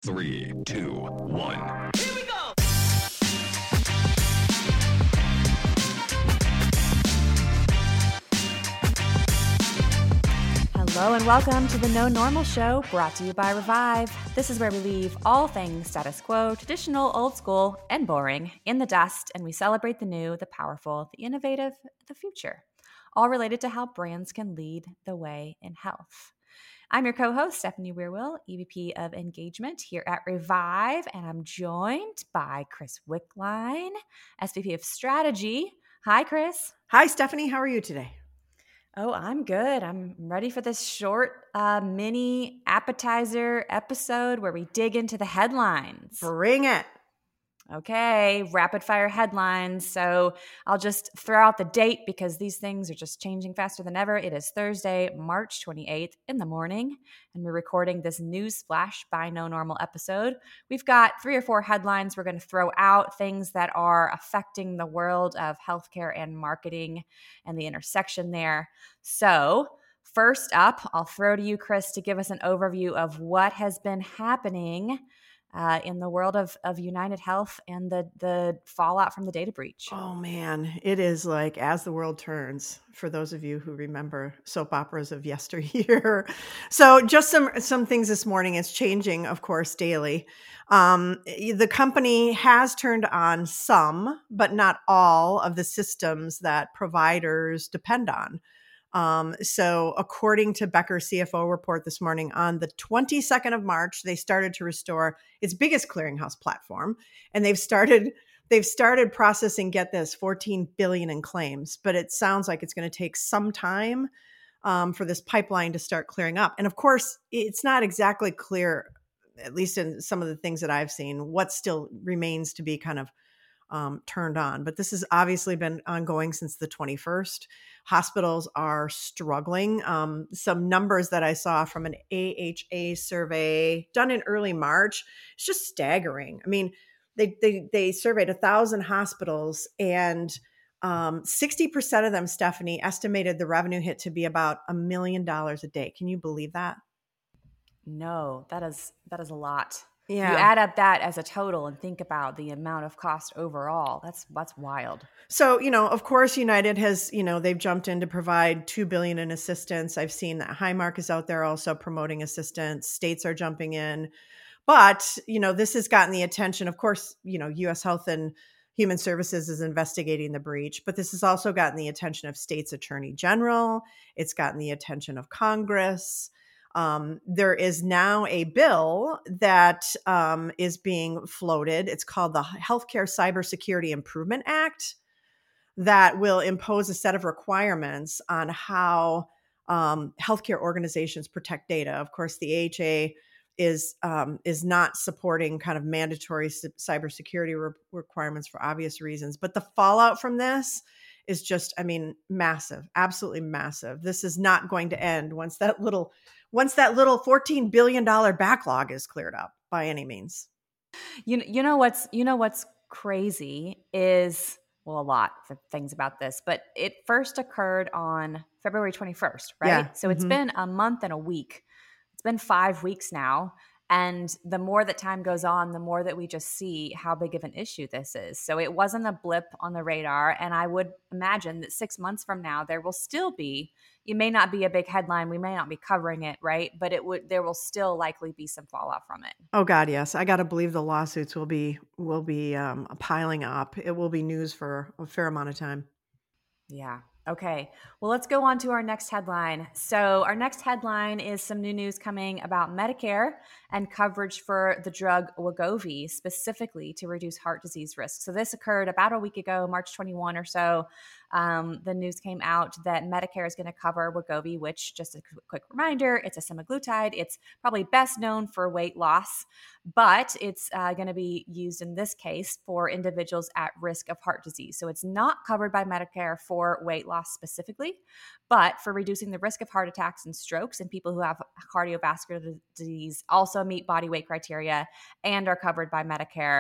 3, 2, 1. Here we go! Hello and welcome to the No Normal Show, brought to you by Revive. This is where we leave all things status quo, traditional, old school, and boring in the dust, and we celebrate the new, the powerful, the innovative, the future, all related to how brands can lead the way in health. I'm your co-host, Stephanie Weirwill, EVP of Engagement here at Revive, and I'm joined by Chris Wickline, SVP of Strategy. Hi, Chris. Hi, Stephanie. How are you today? Oh, I'm good. I'm ready for this short mini appetizer episode where we dig into the headlines. Bring it. Okay, rapid fire headlines. So I'll just throw out the date because these things are just changing faster than ever. It is Thursday, March 28th in the morning, and we're recording this News Flash by No Normal episode. We've got 3 or 4 headlines we're going to throw out, things that are affecting the world of healthcare and marketing and the intersection there. So first up, I'll throw to you, Chris, to give us an overview of what has been happening in the world of United Health and the fallout from the data breach. Oh, man. It is like As the World Turns, for those of you who remember soap operas of yesteryear. So just some things this morning. It's changing, of course, daily. The company has turned on some, but not all, of the systems that providers depend on. So according to Becker's CFO report this morning, on the 22nd of March, they started to restore its biggest clearinghouse platform, and they've started processing, get this, 14 billion in claims, but it sounds like it's going to take some time for this pipeline to start clearing up. And of course, it's not exactly clear, at least in some of the things that I've seen, what still remains to be kind of turned on. But this has obviously been ongoing since the 21st. Hospitals are struggling. Some numbers that I saw from an AHA survey done in early March, it's just staggering. I mean, they surveyed 1,000 hospitals, and 60% of them, Stephanie, estimated the revenue hit to be about $1 million a day. Can you believe that? No, that is a lot. Yeah. You add up that as a total and think about the amount of cost overall. That's wild. So, of course, United has, they've jumped in to provide $2 billion in assistance. I've seen that Highmark is out there also promoting assistance. States are jumping in. But, this has gotten the attention. Of course, U.S. Health and Human Services is investigating the breach, but this has also gotten the attention of states' attorney general. It's gotten the attention of Congress. There is now a bill that is being floated. It's called the Healthcare Cybersecurity Improvement Act, that will impose a set of requirements on how healthcare organizations protect data. Of course, the AHA is not supporting kind of mandatory cybersecurity requirements for obvious reasons. But the fallout from this is just, massive, absolutely massive. This is not going to end once that little $14 billion backlog is cleared up by any means. You know what's crazy is, well, a lot of things about this, but it first occurred on February 21st, right? Yeah. So it's been a month and a week. It's been 5 weeks now. And the more that time goes on, the more that we just see how big of an issue this is. So it wasn't a blip on the radar. And I would imagine that 6 months from now, there will still be, it may not be a big headline. We may not be covering it, right? But there will still likely be some fallout from it. Oh God, yes. I got to believe the lawsuits will be piling up. It will be news for a fair amount of time. Yeah. Okay. Well, let's go on to our next headline. So our next headline is some new news coming about Medicare and coverage for the drug Wegovy, specifically to reduce heart disease risk. So this occurred about a week ago, March 21 or so. The news came out that Medicare is going to cover Wegovy, which, just a quick reminder, it's a semaglutide. It's probably best known for weight loss, but it's going to be used in this case for individuals at risk of heart disease. So it's not covered by Medicare for weight loss specifically, but for reducing the risk of heart attacks and strokes, and people who have cardiovascular disease also meet body weight criteria and are covered by Medicare.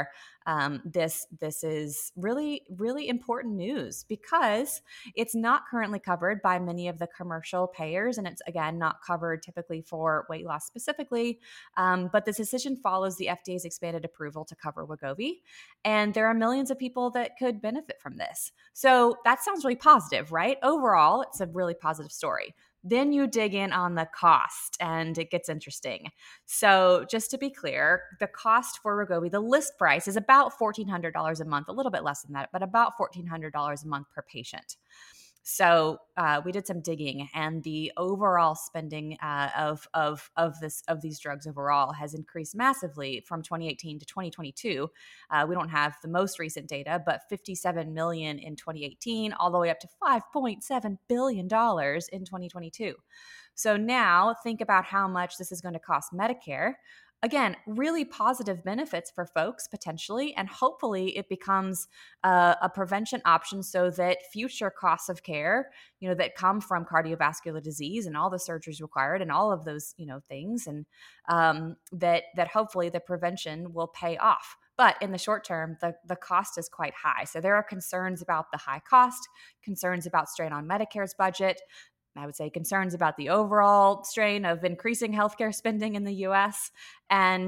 This is really, really important news because it's not currently covered by many of the commercial payers, and it's, again, not covered typically for weight loss specifically. But this decision follows the FDA's expanded approval to cover Wegovy, and there are millions of people that could benefit from this. So that sounds really positive, right? Overall, it's a really positive story. Then you dig in on the cost and it gets interesting. So just to be clear, the cost for Wegovy, the list price is about $1,400 a month, a little bit less than that, but about $1,400 a month per patient. So we did some digging, and the overall spending of these drugs overall has increased massively from 2018 to 2022. We don't have the most recent data, but $57 million in 2018, all the way up to $5.7 billion in 2022. So now think about how much this is going to cost Medicare. Again, really positive benefits for folks potentially, and hopefully it becomes a prevention option so that future costs of care, that come from cardiovascular disease and all the surgeries required and all of those, things, and that hopefully the prevention will pay off. But in the short term, the cost is quite high. So there are concerns about the high cost, concerns about strain on Medicare's budget. I would say concerns about the overall strain of increasing healthcare spending in the U.S. and,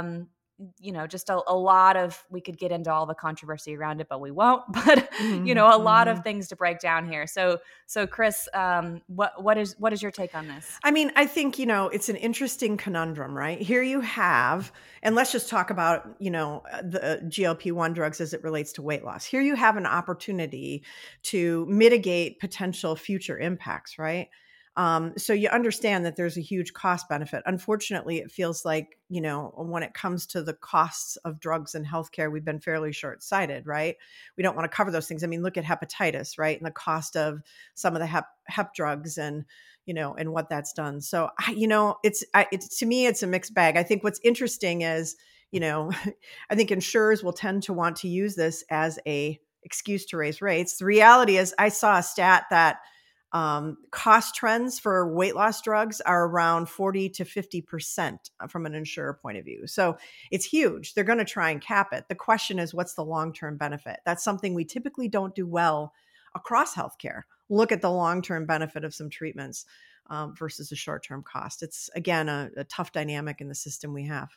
just a lot of, we could get into all the controversy around it, but we won't. But, a lot of things to break down here. So Chris, what is your take on this? I mean, I think, it's an interesting conundrum, right? Here you have, and let's just talk about, the GLP-1 drugs as it relates to weight loss. Here you have an opportunity to mitigate potential future impacts, right? So you understand that there's a huge cost benefit. Unfortunately, it feels like, when it comes to the costs of drugs and healthcare, we've been fairly short-sighted, right? We don't want to cover those things. I mean, look at hepatitis, right? And the cost of some of the hep drugs and, and what that's done. So, to me, it's a mixed bag. I think what's interesting is, I think insurers will tend to want to use this as a excuse to raise rates. The reality is I saw a stat that cost trends for weight loss drugs are around 40 to 50% from an insurer point of view. So it's huge. They're going to try and cap it. The question is, what's the long-term benefit? That's something we typically don't do well across healthcare. Look at the long-term benefit of some treatments versus the short-term cost. It's, again, a tough dynamic in the system we have.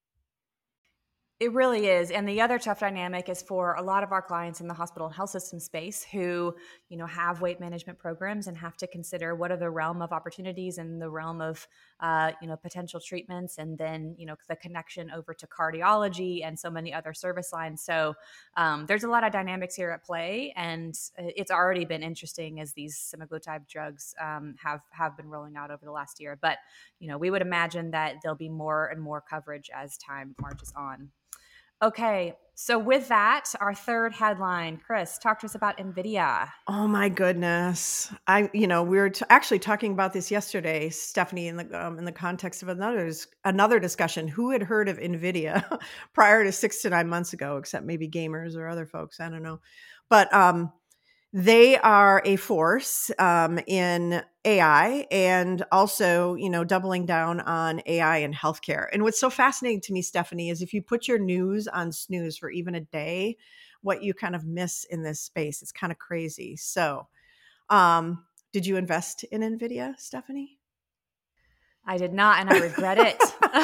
It really is. And the other tough dynamic is for a lot of our clients in the hospital and health system space who, have weight management programs and have to consider what are the realm of opportunities and the realm of, potential treatments, and then, the connection over to cardiology and so many other service lines. So there's a lot of dynamics here at play, and it's already been interesting as these semaglutide drugs have been rolling out over the last year. But, we would imagine that there'll be more and more coverage as time marches on. Okay, so with that, our third headline, Chris, talk to us about NVIDIA. Oh my goodness! We were actually talking about this yesterday, Stephanie, in the context of another discussion. Who had heard of NVIDIA prior to 6 to 9 months ago, except maybe gamers or other folks? I don't know, but they are a force in AI, and also, doubling down on AI in healthcare. And what's so fascinating to me, Stephanie, is if you put your news on snooze for even a day, what you kind of miss in this space. It's kind of crazy. So, did you invest in NVIDIA, Stephanie? I did not, and I regret it.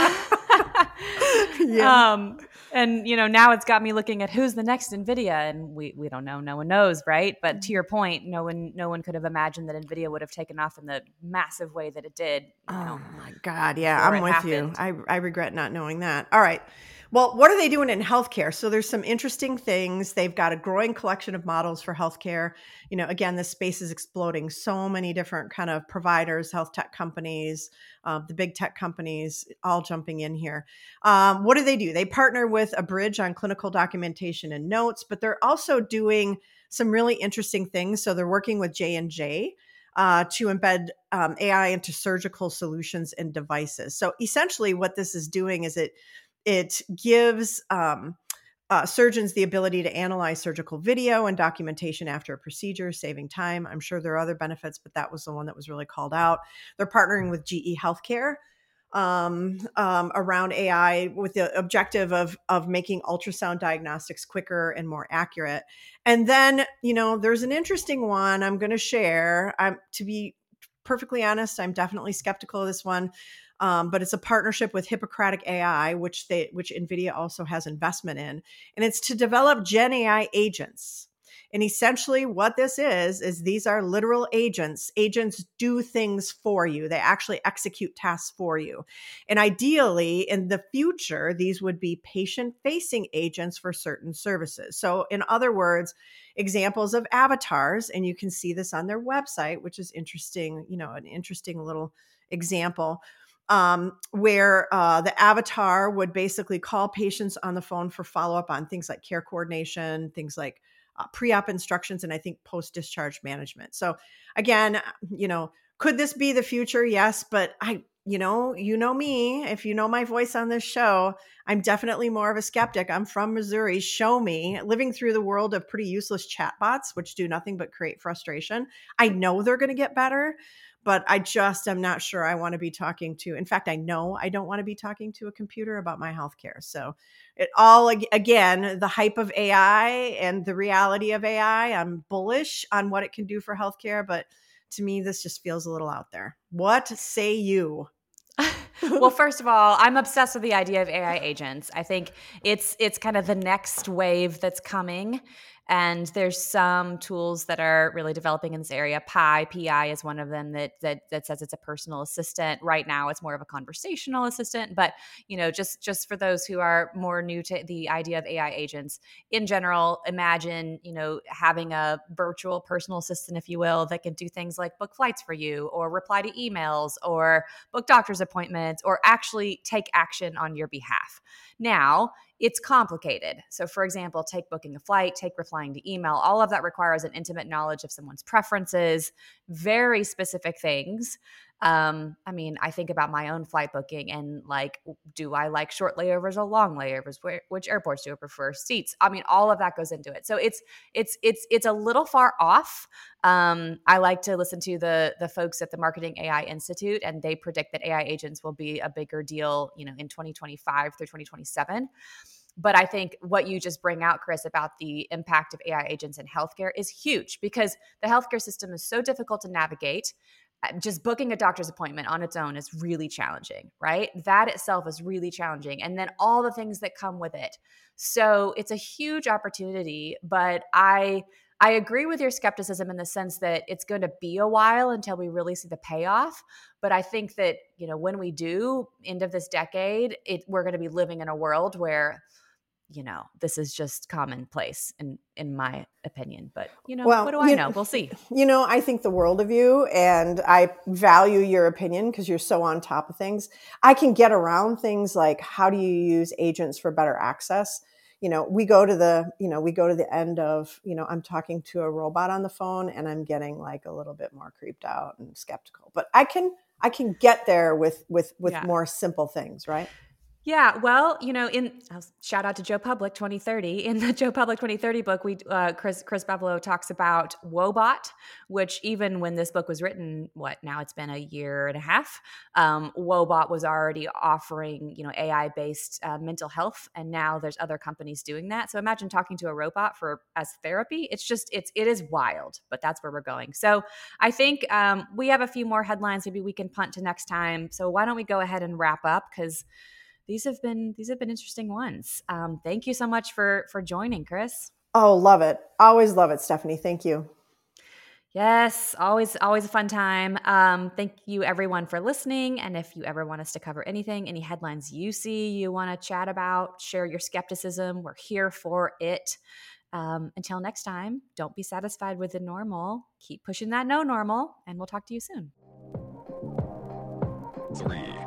Yeah. And now it's got me looking at who's the next NVIDIA, and we don't know. No one knows, right? But to your point, no one could have imagined that NVIDIA would have taken off in the massive way that it did. Oh my God. Yeah, I'm with you. I regret not knowing that. All right. Well, what are they doing in healthcare? So there's some interesting things. They've got a growing collection of models for healthcare. Again, this space is exploding. So many different kind of providers, health tech companies, the big tech companies, all jumping in here. What do? They partner with Abridge on clinical documentation and notes, but they're also doing some really interesting things. So they're working with J&J to embed AI into surgical solutions and devices. So essentially what this is doing is it gives surgeons the ability to analyze surgical video and documentation after a procedure, saving time. I'm sure there are other benefits, but that was the one that was really called out. They're partnering with GE Healthcare around AI with the objective of making ultrasound diagnostics quicker and more accurate. And then, there's an interesting one I'm going to share. To be perfectly honest, I'm definitely skeptical of this one. But it's a partnership with Hippocratic AI, which NVIDIA also has investment in, and it's to develop Gen AI agents. And essentially what this is these are literal agents. Agents do things for you. They actually execute tasks for you. And ideally in the future, these would be patient-facing agents for certain services. So in other words, examples of avatars, and you can see this on their website, which is interesting, an interesting little example, where the avatar would basically call patients on the phone for follow-up on things like care coordination, things like pre-op instructions, and I think post-discharge management. So again, could this be the future? Yes, but you know me, if you know my voice on this show, I'm definitely more of a skeptic. I'm from Missouri. Show me, living through the world of pretty useless chatbots, which do nothing but create frustration. I know they're going to get better, but I just am not sure I want to be talking to. In fact, I know I don't want to be talking to a computer about my healthcare. So it all, again, the hype of AI and the reality of AI, I'm bullish on what it can do for healthcare, but to me, this just feels a little out there. What say you? Well, first of all, I'm obsessed with the idea of AI agents. I think it's kind of the next wave that's coming. And there's some tools that are really developing in this area. PI is one of them that says it's a personal assistant. Right now, it's more of a conversational assistant. But just for those who are more new to the idea of AI agents, in general, imagine having a virtual personal assistant, if you will, that can do things like book flights for you, or reply to emails, or book doctor's appointments, or actually take action on your behalf. Now, it's complicated. So for example, take booking a flight, take replying to email. All of that requires an intimate knowledge of someone's preferences, very specific things. I think about my own flight booking and do I like short layovers or long layovers? Which airports do I prefer? Seats. All of that goes into it. So it's a little far off. I like to listen to the folks at the Marketing AI Institute, and they predict that AI agents will be a bigger deal, in 2025 through 2027. But I think what you just bring out, Chris, about the impact of AI agents in healthcare is huge, because the healthcare system is so difficult to navigate. Just booking a doctor's appointment on its own is really challenging, right? That itself is really challenging. And then all the things that come with it. So it's a huge opportunity, but I agree with your skepticism in the sense that it's going to be a while until we really see the payoff. But I think that, when we do, end of this decade, we're going to be living in a world where this is just commonplace in my opinion. But, well, what do I know? We'll see. I think the world of you, and I value your opinion because you're so on top of things. I can get around things like, how do you use agents for better access? We go to the end of, I'm talking to a robot on the phone and I'm getting a little bit more creeped out and skeptical, but I can get there with more simple things, right? Yeah, well, shout out to Joe Public 2030. In the Joe Public 2030 book, Chris Bevolo talks about Woebot, which even when this book was written, now it's been a year and a half, Woebot was already offering, AI-based mental health, and now there's other companies doing that. So imagine talking to a robot as therapy. It is wild, but that's where we're going. So I think we have a few more headlines. Maybe we can punt to next time. So why don't we go ahead and wrap up, because these have been interesting ones. Thank you so much for joining, Chris. Oh, love it. Always love it, Stephanie. Thank you. Yes, always a fun time. Thank you everyone for listening. And if you ever want us to cover anything, any headlines you see, you want to chat about, share your skepticism, we're here for it. Until next time, don't be satisfied with the normal. Keep pushing that no normal, and we'll talk to you soon. 3